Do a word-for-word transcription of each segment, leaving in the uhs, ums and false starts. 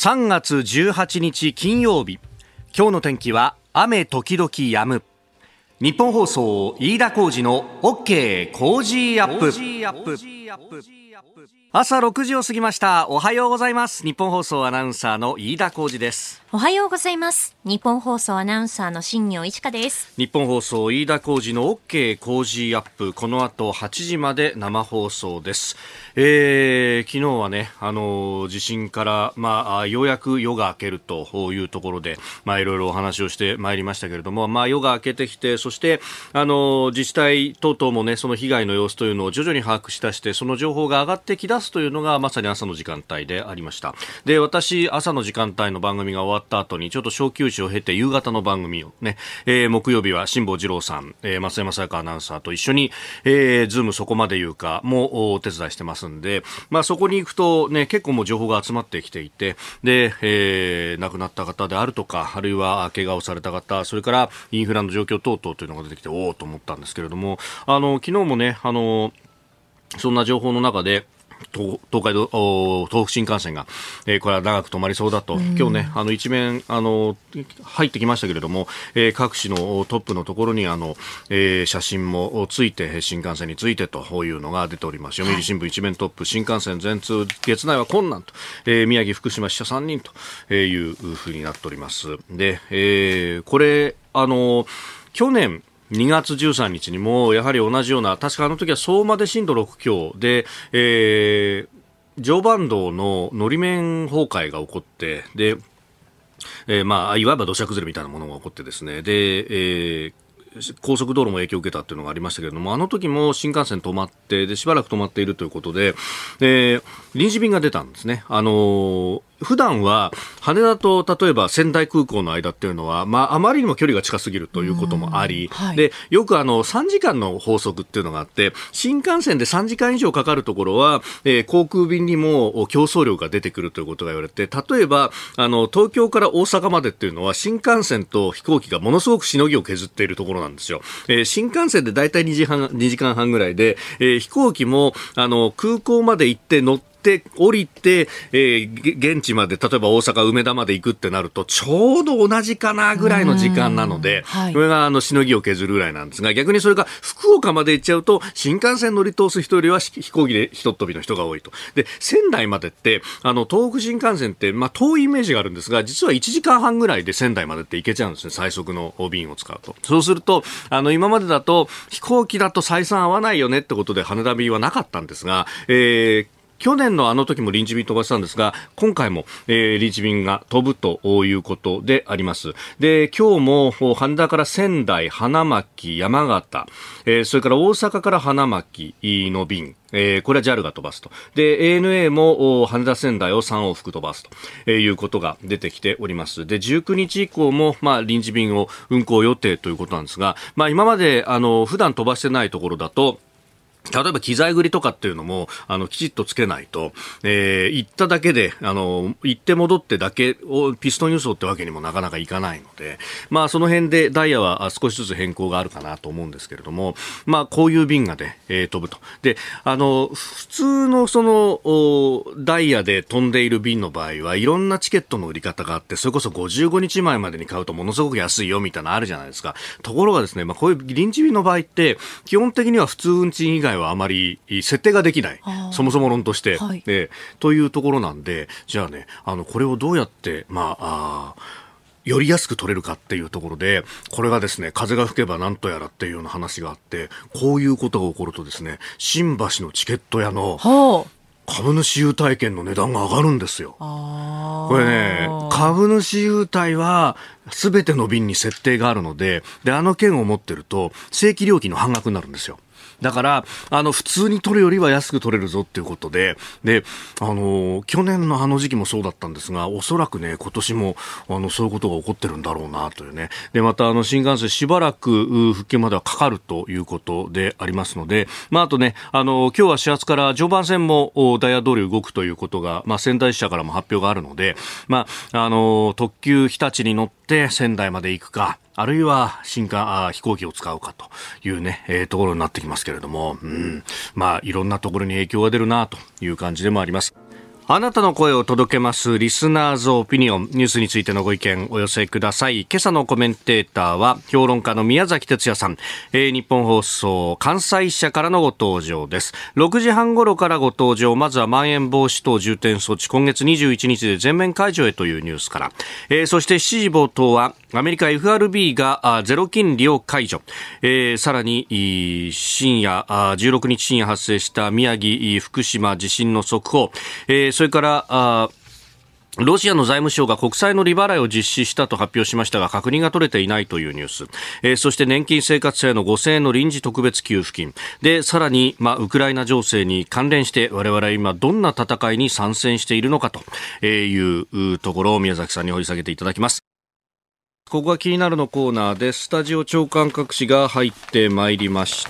さんがつじゅうはちにち金曜日、今日の天気は雨時々止む。日本放送飯田浩司の OK 工事アップ。朝ろくじを過ぎました。おはようございます。日本放送アナウンサーの飯田浩司です。 おはようございます。日本放送アナウンサーの新業一華です。 日本放送飯田浩司の OK 工事アップ、この後はちじまで生放送です。えー、昨日はね、あの地震から、まあ、ようやく夜が明けるというところで、まあ、いろいろお話をしてまいりましたけれども、まあ、夜が明けてきて、そしてあの自治体等々もね、その被害の様子というのを徐々に把握し出して、その情報が上がってきだすというのがまさに朝の時間帯でありました。で、私朝の時間帯の番組が終わった後にちょっと小休止を経て夕方の番組をね、えー、木曜日は辛坊治郎さん、えー、松山さやかアナウンサーと一緒に、えー、ズームそこまで言うかもお手伝いしてますんで、まあ、そこに行くとね、結構もう情報が集まってきていて、で、えー、亡くなった方であるとか、あるいは怪我をされた方、それからインフラの状況等々というのが出てきて、おおと思ったんですけれども、あの昨日もね、あのそんな情報の中で東, 東海道東北新幹線が、えー、これは長く止まりそうだと、今日ね、あの一面あの入ってきましたけれども、えー、各紙のトップのところにあの、えー、写真もついて、新幹線についてというのが出ております。読売新聞一面トップ、新幹線全通月内は困難と、えー、宮城福島死者さんにんというふうになっております。で、えー、これあの去年にがつじゅうさんにちにもやはり同じような、確かあの時は相馬で震度ろくきょうで、えー、常磐道ののり面崩壊が起こって、で、えー、まあいわば土砂崩れみたいなものが起こってですね、で、えー高速道路も影響を受けたというのがありましたけれども、あの時も新幹線止まって、でしばらく止まっているということで、えー、臨時便が出たんですね。あのー普段は羽田と例えば仙台空港の間っていうのは、まあ、あまりにも距離が近すぎるということもあり、はい、でよくあのさんじかんの法則っていうのがあって、新幹線でさんじかん以上かかるところは、えー、航空便にも競争量が出てくるということが言われて、例えばあの東京から大阪までっていうのは新幹線と飛行機がものすごくしのぎを削っているところなんですよ。えー、新幹線でだいたいにじかんはんぐらいで、えー、飛行機もあの空港まで行って乗ってで降りて、えー、現地まで例えば大阪梅田まで行くってなるとちょうど同じかなぐらいの時間なので、はい、これがあのしのぎを削るぐらいなんですが、逆にそれが福岡まで行っちゃうと新幹線乗り通す人よりは飛行機でひとっ飛びの人が多いと。で仙台までってあの東北新幹線って、まあ、遠いイメージがあるんですが、実はいちじかんはんぐらいで仙台までって行けちゃうんですね、最速の便を使うと。そうするとあの今までだと飛行機だと採算合わないよねってことで羽田便はなかったんですが、えー去年のあの時も臨時便飛ばしたんですが、今回も、えー、臨時便が飛ぶということであります。で、今日も羽田から仙台、花巻、山形、えー、それから大阪から花巻の便、えー、これは ジャル が飛ばすと。で、エーエヌエー も羽田仙台をさん往復飛ばすということが出てきております。で、じゅうくにち以降も、まあ、臨時便を運航予定ということなんですが、まあ、今まで、あの、普段飛ばしてないところだと、例えば機材繰りとかっていうのもあのきちっとつけないと、えー、行っただけであの行って戻ってだけをピストン輸送ってわけにもなかなかいかないので、まあその辺でダイヤは少しずつ変更があるかなと思うんですけれども、まあこういう便がね、えー、飛ぶと。で、あの普通のそのダイヤで飛んでいる便の場合はいろんなチケットの売り方があって、それこそごじゅうごにちまえまでに買うとものすごく安いよみたいなのあるじゃないですか。ところがですね、まあこういう臨時便の場合って基本的には普通運賃以外はあまり設定ができない、そもそも論として、はい、でというところなんで、じゃあね、あのこれをどうやって、まあ、あより安く取れるかっていうところで、これがですね、風が吹けばなんとやらっていうような話があって、こういうことが起こるとですね、新橋のチケット屋の株主優待券の値段が上がるんですよ。これね、株主優待は全ての便に設定があるので、であの券を持ってると正規料金の半額になるんですよ。だからあの普通に取るよりは安く取れるぞっていうことで、であの去年のあの時期もそうだったんですが、おそらくね今年もあのそういうことが起こってるんだろうなというね。でまたあの新幹線しばらく復旧まではかかるということでありますので、まあ、あとねあの今日は始発から常磐線もダイヤ通り動くということが、まあ、仙台支社からも発表があるので、まあ、あの特急日立に乗って仙台まで行くか、あるいは新幹あ飛行機を使うかというね、えー、ところになってきますけれども、うん、まあいろんなところに影響が出るなという感じでもあります。 あなたの声を届けますリスナーズオピニオン、ニュースについてのご意見お寄せください。今朝のコメンテーターは評論家の宮崎哲也さん、えー、日本放送関西支社からのご登場です。ろくじはん頃からご登場。まずはまん延防止等重点措置今月にじゅういちにちで全面解除へというニュースから、えー、そしてしちじ冒頭はアメリカ エフアールビー がゼロ金利を解除、えー、さらに深夜じゅうろくにち深夜発生した宮城福島地震の速報、えーそれからあロシアの財務省が国債の利払いを実施したと発表しましたが確認が取れていないというニュース、えー、そして年金生活者へのごせんえんの臨時特別給付金で、さらに、まあ、ウクライナ情勢に関連して我々は今どんな戦いに参戦しているのかというところを宮崎さんに掘り下げていただきます。ここが気になるのコーナーでスタジオ長官各紙が入ってまいりました。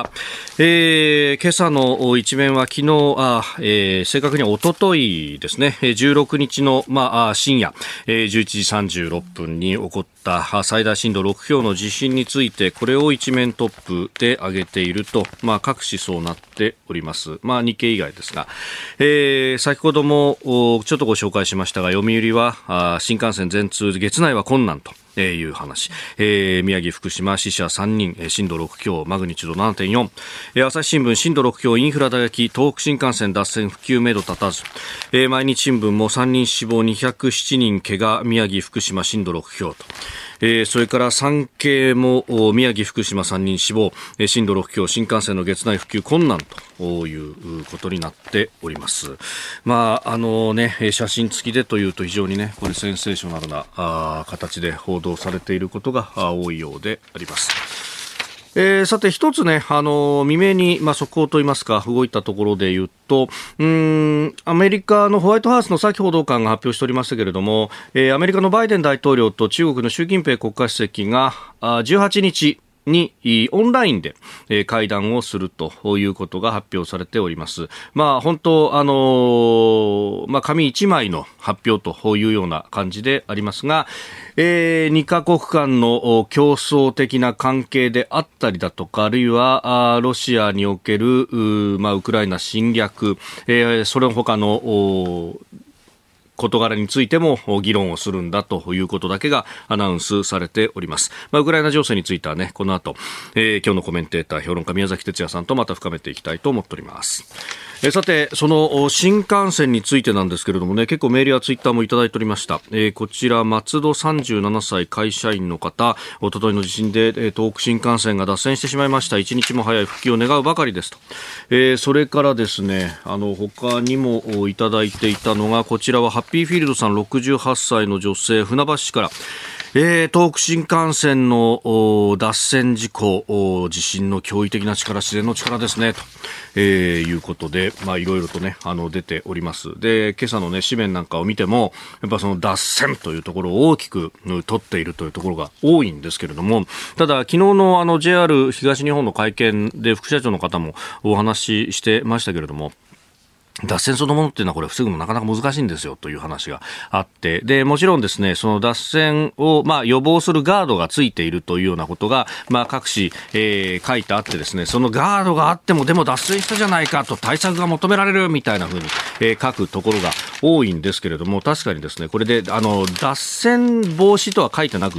えー、今朝の一面は昨日、あ、えー、正確には一昨日ですね、じゅうろくにちの、まあ、深夜、えー、じゅういちじさんじゅうろっぷんに起こった最大震度ろくひょうの地震について、これを一面トップで挙げていると、まあ、各紙そうなっております。まあ、日経以外ですが、えー、先ほどもちょっとご紹介しましたが、読売は新幹線全通月内は困難とえー、いう話、えー、宮城福島死者さんにん、えー、震度ろくきょうマグニチュード ななてんよん、えー、朝日新聞震度ろくきょうインフラ打撃東北新幹線脱線復旧めど立たず、えー、毎日新聞もさんにん死亡にひゃくななにん怪我宮城福島震度ろくきょうと、えー、それから産経も宮城福島さんにん死亡、えー、震度ろくきょう新幹線の月内復旧困難ということになっております。まああのね、写真付きでというと非常にねこれセンセーショナルなあ形で報道されていることが多いようであります。えー、さて一つね、あのー、未明に、まあ、速報といいますか動いたところで言うと、うーんアメリカのホワイトハウスのサキ報道官が発表しておりましたけれども、えー、アメリカのバイデン大統領と中国の習近平国家主席があじゅうはちにちにオンラインで会談をするということが発表されております。まあ本当あのー、まあ紙一枚の発表というような感じでありますが、えー、にカ国間の競争的な関係であったりだとか、あるいはロシアにおける う,、まあ、ウクライナ侵略、えー、それの他の事柄についても議論をするんだということだけがアナウンスされております。まあ、ウクライナ情勢についてはね、この後、えー、今日のコメンテーター評論家宮崎哲也さんとまた深めていきたいと思っております。えー、さてその新幹線についてなんですけれどもね、結構メールやツイッターもいただいておりました。えー、こちら松戸さんじゅうななさい会社員の方、おとといの地震で、えー、東北新幹線が脱線してしまいました。一日も早い復旧を願うばかりですと、えー、それからですね、あの他にもいただいていたのが、こちらはハッピーフィールドさんろくじゅうはっさいの女性、船橋市から、えー、東北新幹線の脱線事故、地震の驚異的な力、自然の力ですねと、えー、いうことで、まあいろいろとねあの出ております。で、今朝のね紙面なんかを見てもやっぱその脱線というところを大きく取っているというところが多いんですけれども、ただ昨日のあの ジェイアール 東日本の会見で副社長の方もお話ししてましたけれども、脱線そのものっていうのはこれ防ぐのなかなか難しいんですよという話があって、でもちろんですね、その脱線をまあ予防するガードがついているというようなことがまあ各紙、えー、書いてあってですね、そのガードがあってもでも脱線したじゃないかと対策が求められるみたいな風に、えー、書くところが多いんですけれども、確かにですねこれであの脱線防止とは書いてなくって、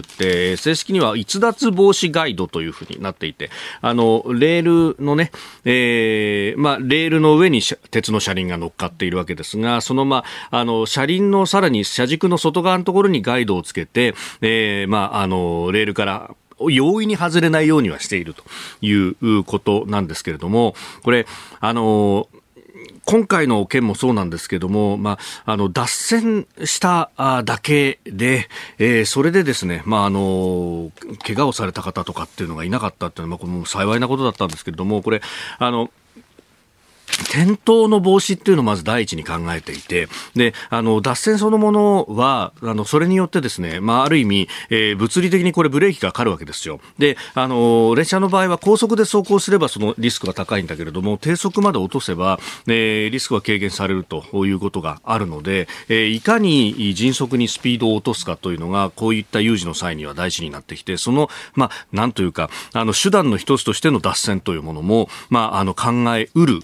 正式には逸脱防止ガイドという風になっていて、あのレールのね、えー、まあレールの上に鉄の車輪が乗っかっているわけですが、そのまああの車輪のさらに車軸の外側のところにガイドをつけて、えー、まああのレールから容易に外れないようにはしているということなんですけれども、これあの今回の件もそうなんですけども、まあ、あの脱線しただけで、えー、それでですね、まあ、あの怪我をされた方とかっていうのがいなかったっていうのは、まあ、これも幸いなことだったんですけれども、これあの転倒の防止っていうのをまず第一に考えていて、で、あの、脱線そのものは、あの、それによってですね、まあ、ある意味、えー、物理的にこれブレーキがかかるわけですよ。で、あの、列車の場合は高速で走行すればそのリスクが高いんだけれども、低速まで落とせば、えー、リスクが軽減されるということがあるので、えー、いかに迅速にスピードを落とすかというのが、こういった有事の際には大事になってきて、その、まあ、なんというか、あの、手段の一つとしての脱線というものも、まあ、あの、考えうる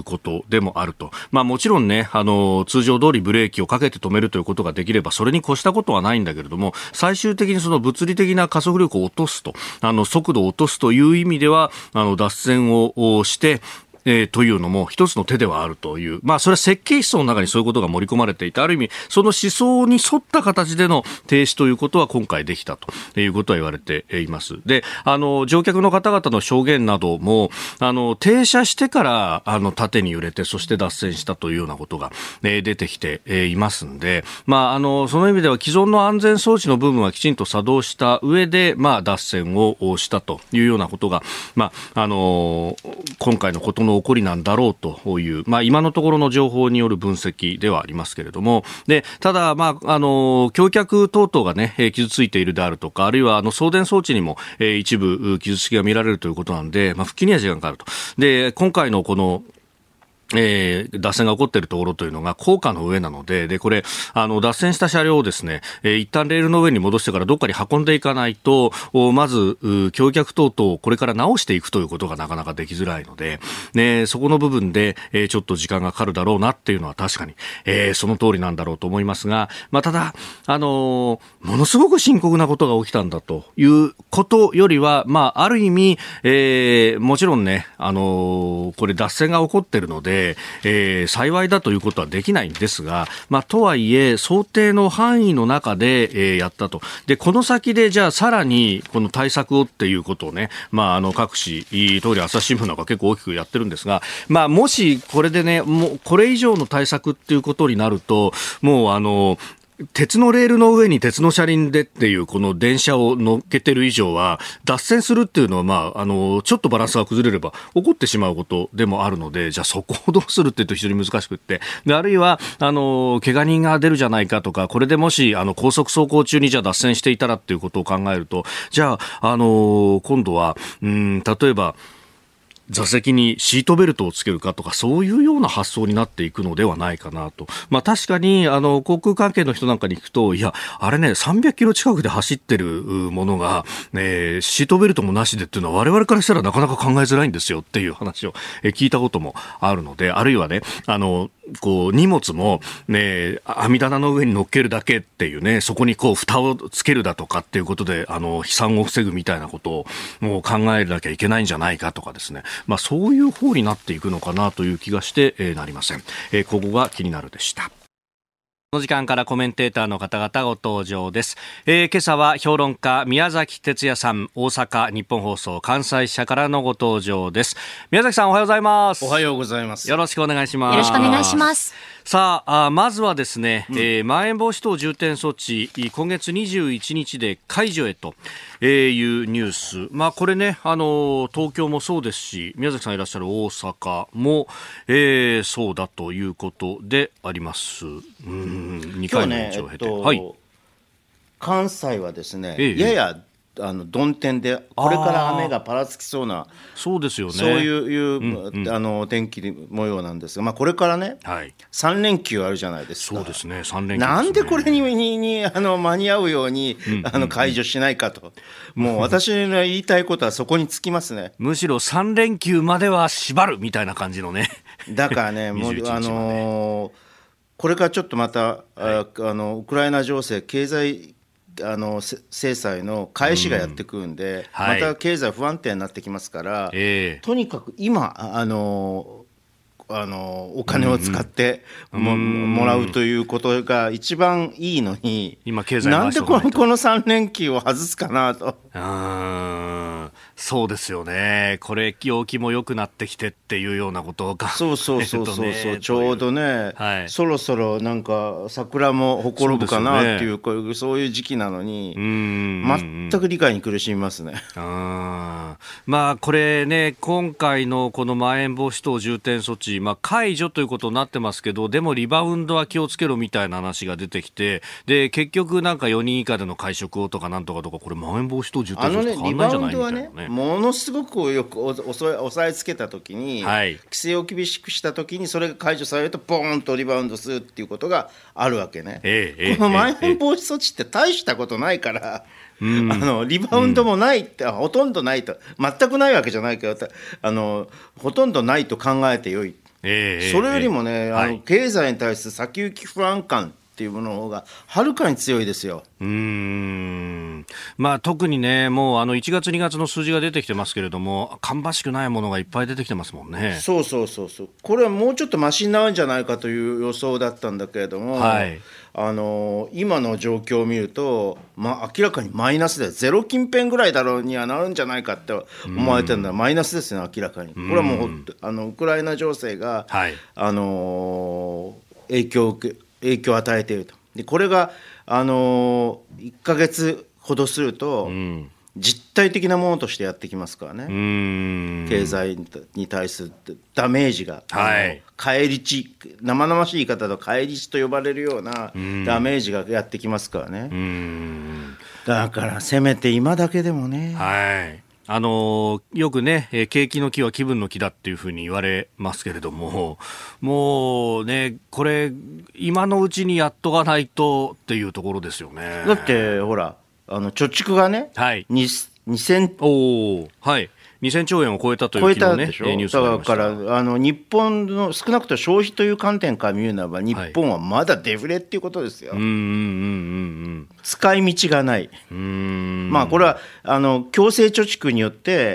ことでもあると。まあもちろんね、あの、通常通りブレーキをかけて止めるということができれば、それに越したことはないんだけれども、最終的にその物理的な加速力を落とすと、あの、速度を落とすという意味では、あの、脱線をして、えー、というのも一つの手ではあるという、まあそれは設計思想の中にそういうことが盛り込まれていて、ある意味その思想に沿った形での停止ということは今回できたということは言われています。で、あの乗客の方々の証言なども、あの停車してからあの縦に揺れて、そして脱線したというようなことが、えー、出てきていますんで、まああのその意味では既存の安全装置の部分はきちんと作動した上で、まあ脱線をしたというようなことが、まああの今回のことの起こりなんだろうという、まあ、今のところの情報による分析ではありますけれども、でただ、まあ、あの橋脚等々が、ね、傷ついているであるとか、あるいはあの送電装置にも、えー、一部傷つきが見られるということなんで、まあ、復帰には時間がかかると。で今回のこのえー、脱線が起こっているところというのが高架の上なので、でこれあの脱線した車両をですね、えー、一旦レールの上に戻してからどっかに運んでいかないと、まず橋脚等々をこれから直していくということがなかなかできづらいので、ね、そこの部分で、えー、ちょっと時間がかかるだろうなっていうのは確かに、えー、その通りなんだろうと思いますが、まあ、ただ、あのー、ものすごく深刻なことが起きたんだということよりは、まあ、ある意味、えー、もちろんね、あのー、これ脱線が起こっているので、えー、幸いだということはできないんですが、まあ、とはいえ想定の範囲の中で、えー、やったと。でこの先でじゃあさらにこの対策をっていうことをね、まあ、あの各紙通り朝日新聞なんか結構大きくやってるんですが、まあ、もしこれでね、もうこれ以上の対策っていうことになると、もうあの鉄のレールの上に鉄の車輪でっていうこの電車を乗っけてる以上は脱線するっていうのは、まあ、あのちょっとバランスが崩れれば起こってしまうことでもあるので、じゃあそこをどうするっていうと非常に難しくって、であるいはあの怪我人が出るじゃないかとか、これでもしあの高速走行中にじゃあ脱線していたらっていうことを考えると、じゃあ、あの今度はうん例えば座席にシートベルトをつけるかとか、そういうような発想になっていくのではないかなと。まあ確かにあの航空関係の人なんかに聞くと、いやあれねさんびゃくキロ近くで走ってるものが、えー、シートベルトもなしでっていうのは我々からしたらなかなか考えづらいんですよっていう話を聞いたこともあるので、あるいはね、あのこう荷物も、ね、網棚の上に乗っけるだけっていうね、そこにこう蓋をつけるだとかっていうことであの飛散を防ぐみたいなことをもう考えなきゃいけないんじゃないかとかですね、まあ、そういう方になっていくのかなという気がして、えー、なりません。えー、ここが気になるでした。この時間からコメンテーターの方々ご登場です。えー、今朝は評論家宮崎哲也さん、大阪日本放送関西支社からのご登場です。宮崎さん、おはようございます。 おはようございます。 よろしくお願いします。 よろしくお願いします。 さあ、あまずはですね、うん、えー、まん延防止等重点措置今月にじゅういちにちで解除へというニュース、まあ、これね、あの東京もそうですし、宮崎さんいらっしゃる大阪も、えー、そうだということであります。うん、にかいの延長を経て、 今日ね、えっとはい、 関西はですね、 ええ、 ややあの曇天で、これから雨がぱらつきそうな、 そうですよね、 そういう、いう、 うんうん、 あの天気模様なんですが、まあ、これからね、はい、さんれんきゅうあるじゃないですか。 そうですね、さんれんきゅうですね。 なんでこれに、に、にあの間に合うように、うんうんうん、あの解除しないかと、もう私の言いたいことはそこにつきますね。 むしろさんれんきゅうまでは縛るみたいな感じのね。 だからね、もうあのー、これからちょっとまた、はい、ああのウクライナ情勢、経済あの制裁の返しがやってくるんで、うんはい、また経済不安定になってきますから、えー、とにかく今あのあのお金を使っても、うん、もらうということが一番いいのに、 今経済なんでこの、このさんれんきゅうを外すかなと。 あそうですよね、これ陽気も良くなってきてっていうようなことがそうそうそうそうそう、ちょうどね、はい、そろそろなんか桜もほころぶかなっていう、そういう、そういう時期なのに、うん全く理解に苦しみますね。 あまあこれね、今回のこのまん延防止等重点措置、まあ、解除ということになってますけど、でもリバウンドは気をつけろみたいな話が出てきて、で結局なんかよにん以下での会食をとかなんとかとか、これまん延防止等重点措置と変わんないんじゃないみたいなね。 リバウンドはね、ものすごくよく押さえつけたときに、はい、規制を厳しくしたときにそれが解除されるとボーンとリバウンドするっていうことがあるわけね、ええ、このまん延防止措置って大したことないから、うん、あのリバウンドもないって、うん、ほとんどないと、全くないわけじゃないけど、あのほとんどないと考えてよい。 えー、 それよりもね、 えー、 あの、 はい、 経済に対する先行き不安感っていうものの方がはるかに強いですよ。 うーん、まあ、特にね、もうあのいちがつにがつの数字が出てきてますけれども、芳しくないものがいっぱい出てきてますもんね。 そうそうそうそう、これはもうちょっとマシになるんじゃないかという予想だったんだけれども、はい、あの今の状況を見ると、まあ、明らかにマイナスでゼロ近辺ぐらいだろうにはなるんじゃないかって思われてるのはマイナスですね、明らかに。これはもうあのウクライナ情勢が、はい、あの影響を受け影響を与えていると。でこれが、あのー、いっかげつほどすると、うん、実体的なものとしてやってきますからね。うーん、経済に対するダメージが、はい、返り血、生々しい言い方だと返り血と呼ばれるようなダメージがやってきますからね。うーん、だからせめて今だけでもね、 はい、あのよくね、景気の気は気分の気だっていうふうに言われますけれども、もうね、これ今のうちにやっとかないとっていうところですよね。 だってほら、あの貯蓄がね、はい、にせんおはいにせんちょうえんを超えたという、昨日ね、ニュースがありました。 だからあの日本の少なくとも消費という観点から見るならば、日本はまだデフレっていうことですよ。はい、うんうんうんうん、使い道がない。うーん、まあ、これはあの強制貯蓄によって、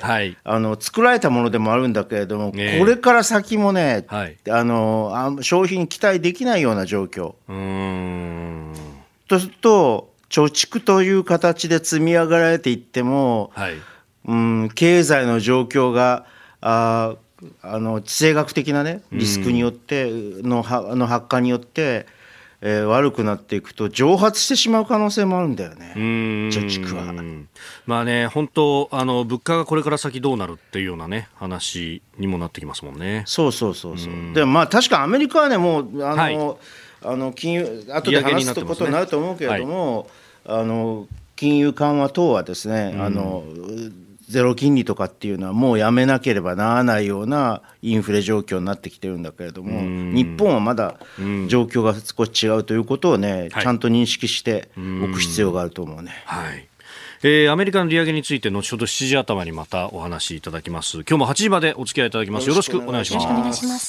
はい、あの作られたものでもあるんだけれども、えー、これから先もね、はい、あの消費に期待できないような状況。うーんとすると、貯蓄という形で積み上がられていっても、はい、うん、経済の状況がああの地政学的な、ね、リスクによってのの発火によって、えー、悪くなっていくと蒸発してしまう可能性もあるんだよね、貯蓄は。 まあね、本当あの物価がこれから先どうなるっていうような、ね、話にもなってきますもんね。 そうそうそうそう。で、まあ、確かアメリカはね、もうあの、はい、あの金融後で話すことになると思うけれども、はい、あの金融緩和等はですね、あのゼロ金利とかっていうのはもうやめなければならないようなインフレ状況になってきてるんだけれども、日本はまだ状況が少し違うということをね、ちゃんと認識しておく必要があると思うね。 はい、えー、アメリカの利上げについて後ほどしちじ頭にまたお話しいただきます。今日もはちじまでお付き合いいただきます。よろしくお願いします。 よろしくお願いします。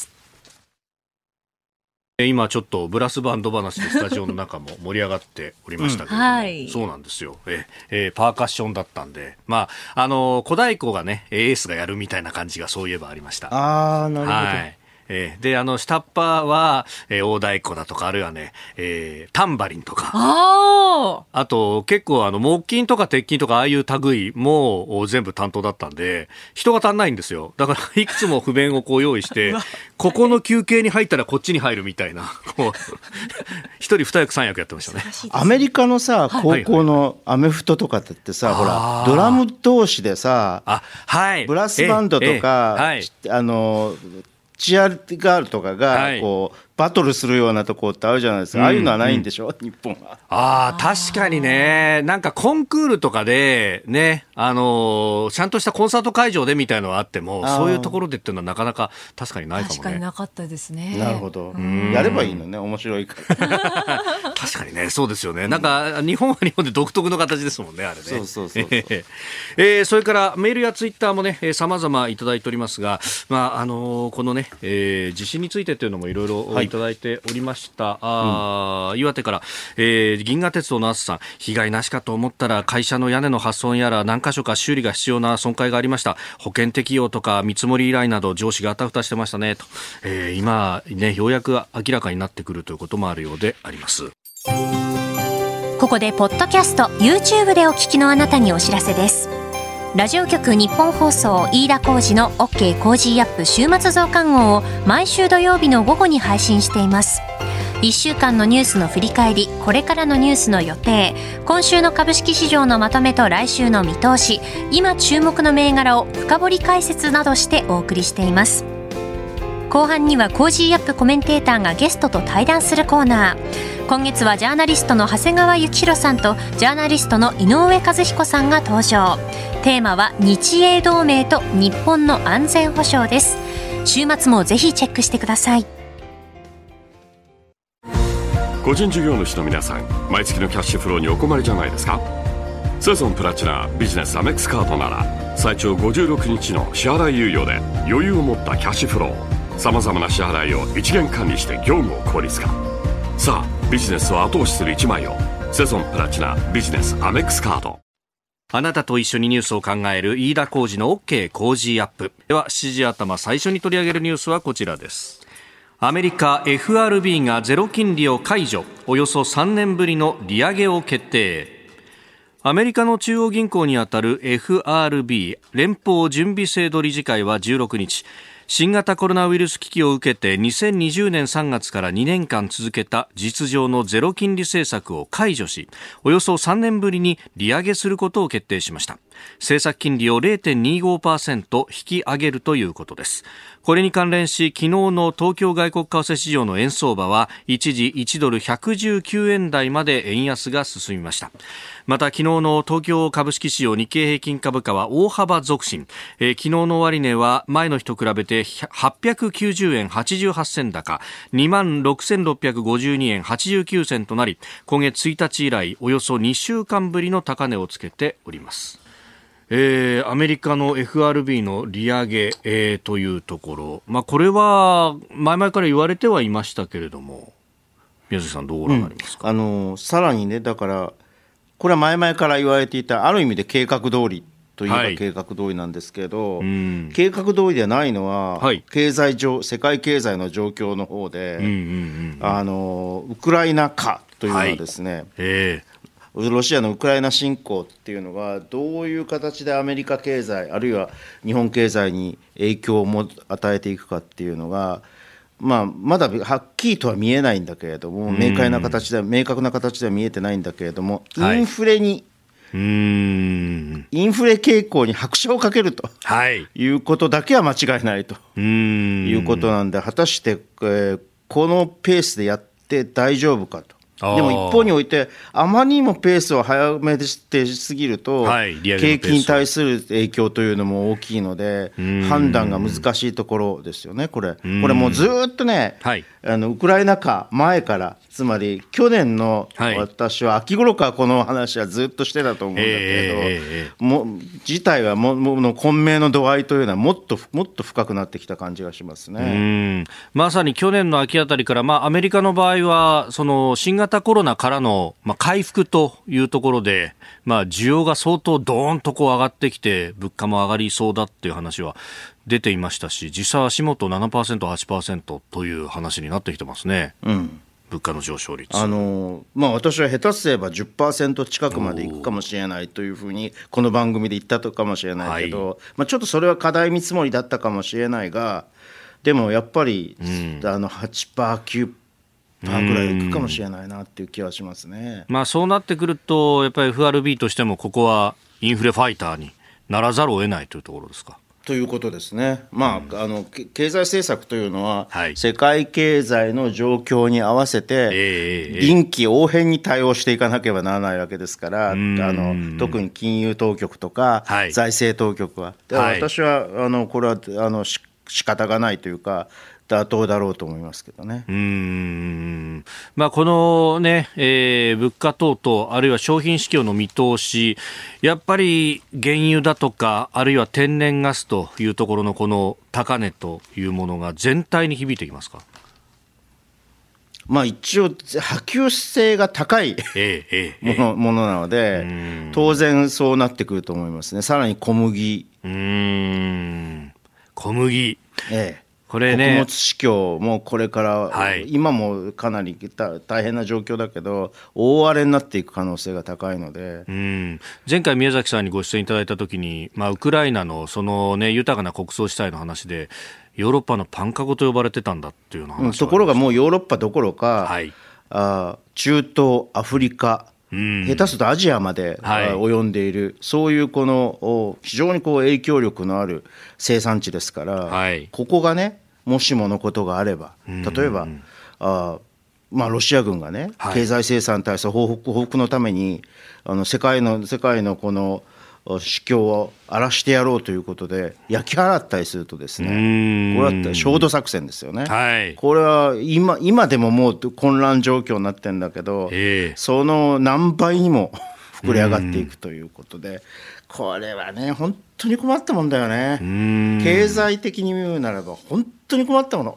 今ちょっとブラスバンド話でスタジオの中も盛り上がっておりましたけれども、うん、はい、そうなんですよ。ええパーカッションだったんで、まあ、あの小太鼓がねエースがやるみたいな感じがそういえばありました。 あー、なるほど。はい、 えー、であの下っ端は、えー、大太鼓だとか、あるいはね、えー、タンバリンとか、 あ, あと結構あの木琴とか鉄琴とかああいう類も全部担当だったんで、人が足んないんですよ。だからいくつも譜面をこう用意してここの休憩に入ったらこっちに入るみたいな、こう一人二役三役やってましたね。 アメリカのさ、高校のアメフトとかってさ、はいはいはい、ほらドラム同士でさ、あ、はい、ブラスバンドとか、はい、あのチアガールとかがこう、はい、バトルするようなところってあるじゃないですか、うん、ああいうのはないんでしょ、うん、日本は。 ああ、確かにね、なんかコンクールとかでね、あのー、ちゃんとしたコンサート会場でみたいのはあっても、そういうところでっていうのはなかなか確かにないかもね。 確かになかったですね。 なるほど、やればいいのね、面白いから確かにね、そうですよね。なんか日本は日本で独特の形ですもんね、あれね。 そうそうそうそうえー、それからメールやツイッターもね、様々いただいておりますが、まああのー、このね、えー、地震についてというのもいろいろいただいておりました。はい、あ、うん、岩手から、えー、銀河鉄道のあすさん、被害なしかと思ったら会社の屋根の破損やら何箇所か修理が必要な損壊がありました。保険適用とか見積もり依頼など上司があたふたしてましたねと、えー、今ね、ようやく明らかになってくるということもあるようであります。 ここでポッドキャスト YouTube でお聞きのあなたにお知らせです。ラジオ局日本放送飯田浩司の OK コージーアップ週末増刊号を毎週土曜日の午後に配信しています。いっしゅうかんのニュースの振り返り、これからのニュースの予定、今週の株式市場のまとめと来週の見通し、今注目の銘柄を深掘り解説などしてお送りしています。後半にはコージーアップコメンテーターがゲストと対談するコーナー。今月はジャーナリストの長谷川幸宏さんとジャーナリストの井上和彦さんが登場。テーマは日英同盟と日本の安全保障です。週末もぜひチェックしてください。 個人事業主の皆さん、毎月のキャッシュフローにお困りじゃないですか。セゾンプラチナビジネスアメックスカードなら最長ごじゅうろくにちの支払い猶予で余裕を持ったキャッシュフロー、 さまざまな支払いを一元管理して業務を効率化。さあビジネスを後押しする一枚を。セゾンプラチナビジネスアメックスカード。 あなたと一緒にニュースを考える飯田浩司の OK 工事アップ。ではしちじ頭最初に取り上げるニュースはこちらです。アメリカ エフアールビー がゼロ金利を解除。およそさんねんぶりの利上げを決定。アメリカの中央銀行にあたる エフアールビー 連邦準備制度理事会はじゅうろくにち、新型コロナウイルス危機を受けてにせんにじゅうねんさんがつからにねんかん続けた事実上のゼロ金利政策を解除し、およそさんねんぶりに利上げすることを決定しました。政策金利を ゼロてんにごパーセント 引き上げるということです。これに関連し、昨日の東京外国為替市場の円相場は一時いちドルひゃくじゅうきゅうえん台まで円安が進みました。また昨日の東京株式市場日経平均株価は大幅続伸、えー、昨日の終値は前の日と比べてはっぴゃくきゅうじゅうえんはちじゅうはち銭高 にまんろくせんろっぴゃくごじゅうにえんはちじゅうきゅう銭となり、今月ついたち以来およそにしゅうかんぶりの高値をつけております。えー、アメリカの エフアールビー の利上げ、えー、というところ、まあ、これは前々から言われてはいましたけれども、宮崎さんどうご覧になりますか。 うん、あのさらにね、だからこれは前々から言われていた、ある意味で計画通りといえば計画通りなんですけど、はい、うん計画通りではないのは、はい、経済上世界経済の状況の方で、うんうんうん、あのウクライナ化というのはですね、はいえーロシアのウクライナ侵攻っていうのがどういう形でアメリカ経済あるいは日本経済に影響をも与えていくかっていうのが、まあ、まだはっきりとは見えないんだけれども、明快な形で明確な形では見えてないんだけれども、インフレに、はい、うーんインフレ傾向に拍車をかけると、はい、いうことだけは間違いないとうーんいうことなんで、果たして、えー、このペースでやって大丈夫かと。でも一方においてあまりにもペースを早めてしすぎると、はい、景気に対する影響というのも大きいので判断が難しいところですよね。これこれもうずっとね、はい、あのウクライナ禍前から、つまり去年の私は秋頃からこの話はずっとしてたと思うんだけれど、えー、も事態はももの混迷の度合いというのはもっともっと深くなってきた感じがしますね。 うんまさに去年の秋あたりから、まあ、アメリカの場合はその新型コロナからの、まあ、回復というところで、まあ、需要が相当ドーンとこう上がってきて物価も上がりそうだっていう話は出ていましたし、実際足元 ななパーセント、はちパーセント という話になってきてますね。うん物価の上昇率、 あのまあ、私は下手すれば じゅっパーセント 近くまでいくかもしれないというふうにこの番組で言ったかもしれないけど、はいまあ、ちょっとそれは課題見積もりだったかもしれないが、でもやっぱり、うん、あの はちパーセント、きゅうパーセント ぐらいいくかもしれないなっていう気はしますね。 まあ、そうなってくるとやっぱり エフアールビー としてもここはインフレファイターにならざるを得ないというところですか。 ということですね。まあ、うん、あの経済政策というのは、はい、世界経済の状況に合わせて、えー、臨機応変に対応していかなければならないわけですから、あの特に金融当局とか、はい、財政当局は、はい、私はあのこれはあのし仕方がないというか妥当だろうと思いますけどね。 うーん、まあ、この、ねえー、物価等々あるいは商品市況の見通し、やっぱり原油だとかあるいは天然ガスというところのこの高値というものが全体に響いてきますか。 まあ、一応波及性が高い、ええええ、もの、ものなので当然そうなってくると思いますね。さらに小麦うーん小麦、 ええこれね、穀物市況もこれから、はい、今もかなり大変な状況だけど大荒れになっていく可能性が高いので、 うん前回宮崎さんにご出演いただいたときに、まあ、ウクライナのその、ね、豊かな穀倉地帯の話でヨーロッパのパンかごと呼ばれてたんだっていうの話、うん、 ところがもうヨーロッパどころか、はい、あ中東アフリカうん、下手するとアジアまで、はい、及んでいるそういうこの非常にこう影響力のある生産地ですから、はい、ここがねもしものことがあれば例えば、うん、あまあ、ロシア軍がね、はい、経済制裁に対する報復、報復のためにあの世界の世界のこの市況を荒らしてやろうということで焼き払ったりするとですね、これは焦土作戦ですよね、はい、これは 今, 今でももう混乱状況になってるんだけど、えー、その何倍にも膨れ上がっていくということで、これはね本当に困ったもんだよね。経済的に言うならば本当に困ったもの。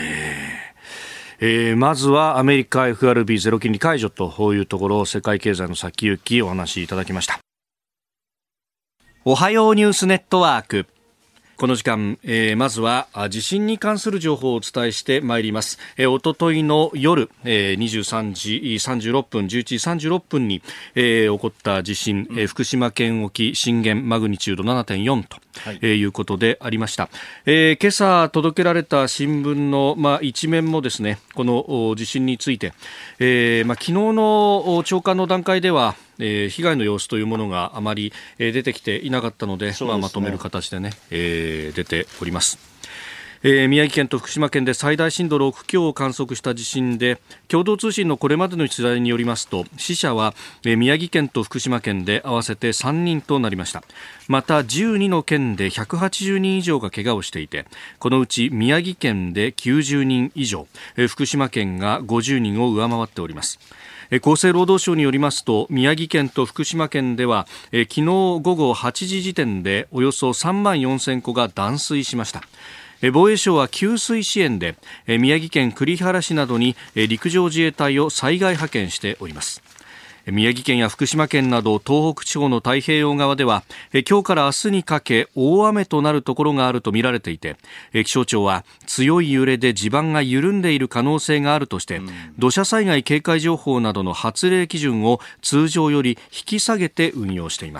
えー、まずはアメリカ エフアールビー ゼロ金利解除というところ、世界経済の先行きお話しいただきました。おはようニュースネットワーク、この時間、えー、まずは地震に関する情報をお伝えしてまいります。えー、おとといの夜、えー、にじゅうさんじさんじゅうろっぷんじゅういちじさんじゅうろっぷんに、えー、起こった地震、えー、福島県沖震源マグニチュード ななてんよん と、はいえー、いうことでありました。えー、今朝届けられた新聞の、まあ、一面もですね、この地震について、えーまあ、昨日の朝刊の段階ではえー、被害の様子というものがあまり、えー、出てきていなかったの で, で、ねまあ、まとめる形で、ねえー、出ております。えー、宮城県と福島県で最大震度ろく強を観測した地震で、共同通信のこれまでの取材によりますと、死者は、えー、宮城県と福島県で合わせてさんにんとなりました。またじゅうにの県でひゃくはちじゅうにん以上が怪我をしていて、このうち宮城県できゅうじゅうにん以上、えー、福島県がごじゅうにんを上回っております。厚生労働省によりますと、宮城県と福島県ではえ昨日午後はちじ時点でおよそさんまんよんせん戸が断水しました。防衛省は給水支援で宮城県栗原市などに陸上自衛隊を災害派遣しております。宮城県や福島県など東北地方の太平洋側では今日から明日にかけ大雨となるところがあると見られていて、気象庁は強い揺れで地盤が緩んでいる可能性があるとして、土砂災害警戒情報などの発令基準を通常より引き下げて運用しています。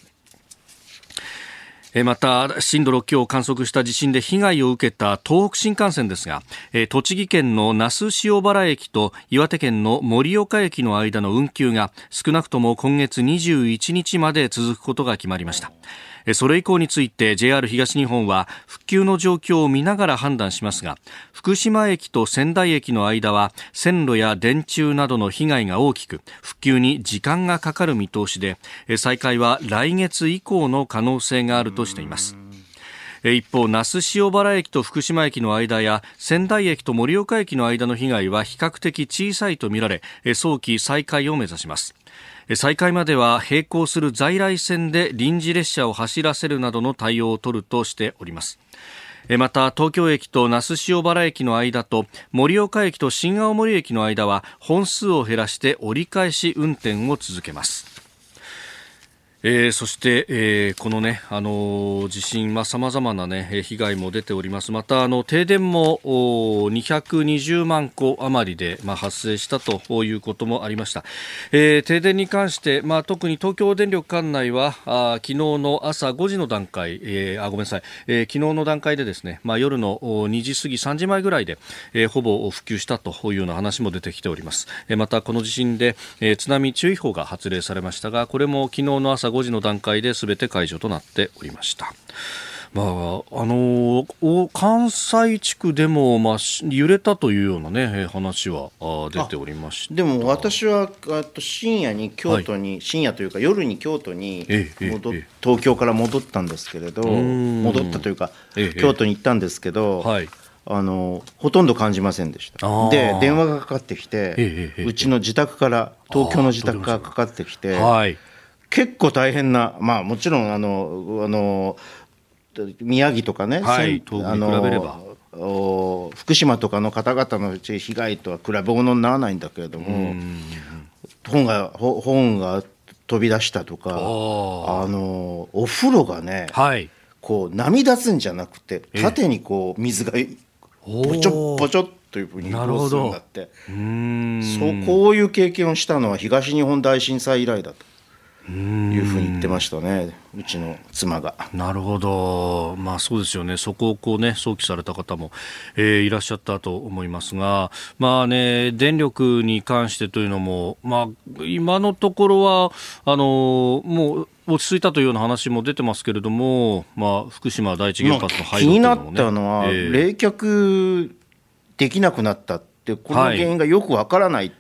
また震度ろく強を観測した地震で被害を受けた東北新幹線ですが、栃木県の那須塩原駅と岩手県の盛岡駅の間の運休が少なくとも今月にじゅういちにちまで続くことが決まりました。それ以降について ジェイアール 東日本は復旧の状況を見ながら判断しますが、福島駅と仙台駅の間は線路や電柱などの被害が大きく、復旧に時間がかかる見通しで、再開は来月以降の可能性があるとしています。一方、那須塩原駅と福島駅の間や仙台駅と盛岡駅の間の被害は比較的小さいとみられ、早期再開を目指します。再開までは並行する在来線で臨時列車を走らせるなどの対応を取るとしております。また東京駅と那須塩原駅の間と盛岡駅と新青森駅の間は本数を減らして折り返し運転を続けます。えー、そして、えー、このね、あのー、地震は様々なね、被害も出ております。また、あの、停電もにひゃくにじゅうまんこ余りで、まあ、発生したということもありました。えー、停電に関して、まあ、特に東京電力管内は、あ昨日の朝ごじの段階、えー、あ、ごめんなさい、えー、昨日の段階でですね、まあ、夜のにじ過ぎさんじまえぐらいで、えー、ほぼ復旧したというような話も出てきております。えー、また、この地震で、えー、津波注意報が発令されましたが、これも昨日の朝ごじの段階で全て解除となっておりました。まあ、あの関西地区でも、まあ、揺れたというような、ね、話は出ておりました。 でも私は深夜に京都に、はい、深夜というか夜に京都に戻っ、ええ、東京から戻ったんですけれど、戻ったというか、え、京都に行ったんですけど、はい、あのほとんど感じませんでした。で電話がかかってきて、うちの自宅から東京の自宅からかかってきて、はい、結構大変な、まあ、もちろんあのあの宮城とかね、 はい、東北に比べれば福島とかの方々の被害とは比べ物にならないんだけれども、本が本が飛び出したとか、あのお風呂がね、はい、こう波立つんじゃなくて縦にこう水がポチョポチョというふうに移動するんだって。うーん、そうこういう経験をしたのは東日本大震災以来だというふうに言ってましたね、うちの妻が。 なるほど、まあ、そうですよね。そこをこう、ね、想起された方も、えー、いらっしゃったと思いますが、まあね、電力に関してというのも、まあ、今のところはあのもう落ち着いたというような話も出てますけれども、まあ、福島第一原発の廃炉というのも、ね、 気になったのは、えー、冷却できなくなったって、この原因がよくわからないっ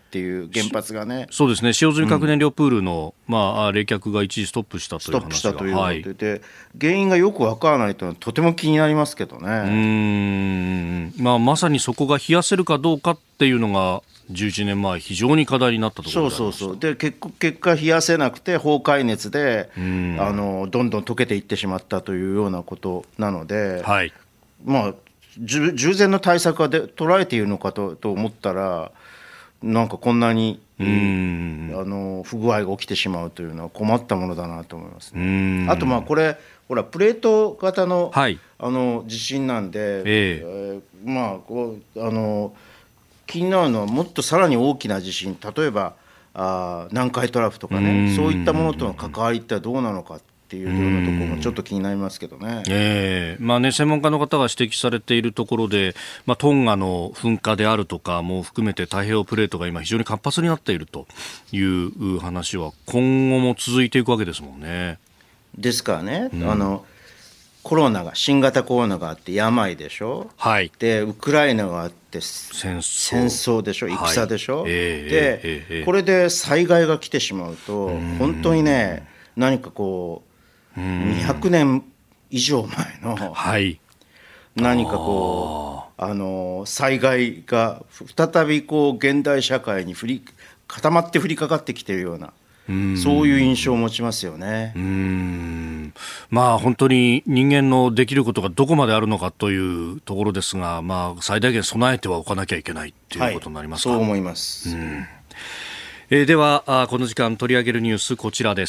っていう原発がね、 そうですね、使用済み核燃料プールの、うん、まあ、冷却が一時ストップしたという話が、 ストップしたということで、はい、で原因がよくわからないというのはとても気になりますけどね。うーん、まあ、まさにそこが冷やせるかどうかっていうのがじゅういちねんまえ非常に課題になったところでありました。 そうそうそう。で結結果冷やせなくて崩壊熱であのどんどん溶けていってしまったというようなことなので、はい、まあ従前の対策がで捉えているのか と, と思ったらなんかこんなにうんあの不具合が起きてしまうというのは困ったものだなと思いますね。うんあとまあこれほらプレート型 の,、はい、あの地震なんで、えーえー、まあこうあの気になるのはもっとさらに大きな地震、例えばあ南海トラフとかね、そういったものとの関わりってどうなのかっていうようなところもちょっと気になりますけどね。 えーまあね、専門家の方が指摘されているところで、まあ、トンガの噴火であるとかも含めて太平洋プレートが今非常に活発になっているという話は今後も続いていくわけですもんね。 ですからね、うん、あのコロナが新型コロナがあって病でしょ、はい、でウクライナがあって戦 争, 戦争でしょ、戦でしょ、はい、えー、で、えー、これで災害が来てしまうと本当にね何かこうにひゃくねん以上前の何かこうあの災害が再びこう現代社会に振り固まって降りかかってきているような、そういう印象を持ちますよね。 うーん、まあ、本当に人間のできることがどこまであるのかというところですが、まあ、最大限備えてはおかなきゃいけないということになりますか。 はい、そう思います。 うん、えー、ではこの時間取り上げるニュースこちらです。